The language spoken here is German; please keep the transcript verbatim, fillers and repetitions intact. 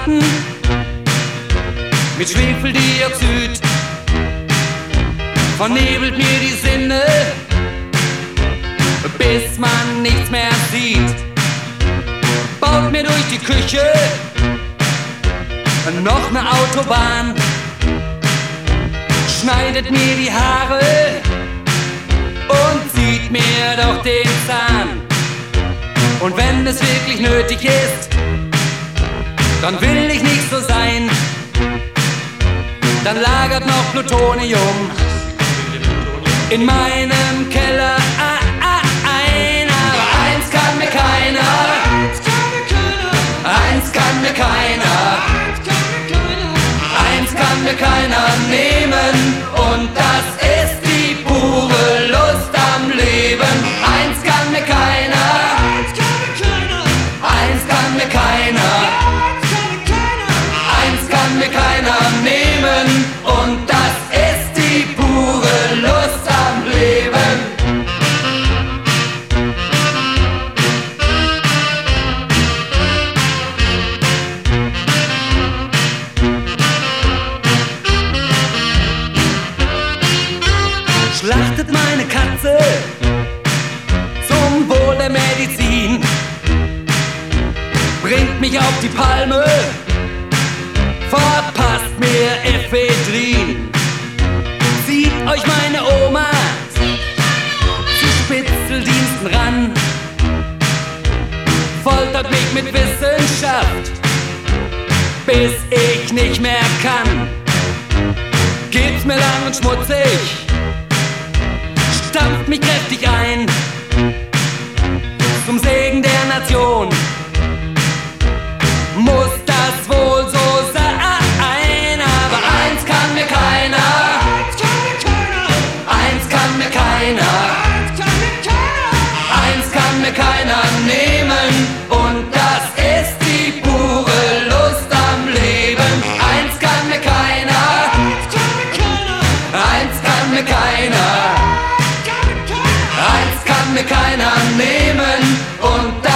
Atem mit Schwefeldioxid vernebelt mir die Sinne, bis man nichts mehr sieht. Baut mir durch die Küche noch ne Autobahn, schneidet mir die Haare und zieht mir doch den Zahn. Und wenn es wirklich nötig ist, dann will ich nicht so sein. Dann lagert noch Plutonium in meinem Keller ein. Aber eins kann mir keiner, eins kann mir keiner, eins kann mir keiner nehmen, und das ist die pure Lust am Leben. Eins kann mir keiner, eins kann mir keiner, eins kann mir keiner nehmen, und das ist die pure Lust am Leben. Schlachtet meine Katze zum Wohl der Medizin, bringt mich auf die Palme, verpasst mir Ephedrin. Zieht euch meine Oma zu Spitzeldiensten ran, foltert mich mit Wissenschaft, bis ich nicht mehr kann. Gibt's mir lang und schmutzig, stampft mich kräftig ein, zum Segen der Nation muss das wohl so sein. Aber eins kann mir keiner, eins kann mir keiner, eins kann mir keiner nehmen, und das ist die pure Lust am Leben. Eins kann mir keiner, eins kann mir keiner, eins kann mir keiner nehmen, und das